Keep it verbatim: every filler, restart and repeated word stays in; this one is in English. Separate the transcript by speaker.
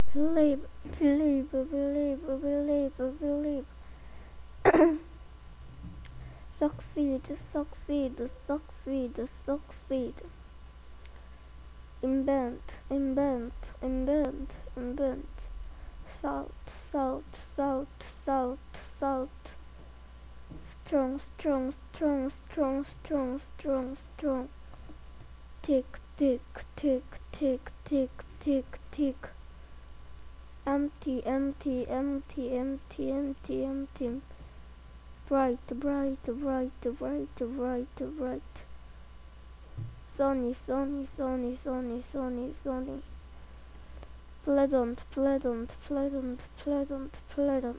Speaker 1: Believe, believe, believe, believe, believe. Succeed, succeed, succeed, succeed. Invent, invent, invent, invent. Salt, salt, salt, salt, salt. Strong, strong, strong, strong, strong, strong, strong. Tick, tick, tick, tick, tick, tick, tick. Empty, empty, empty, empty, empty, empty. Bright, bright, bright, bright, bright, bright. Sunny, sunny, sunny, sunny, sunny, sunny. Pleasant, pleasant, pleasant, pleasant, pleasant.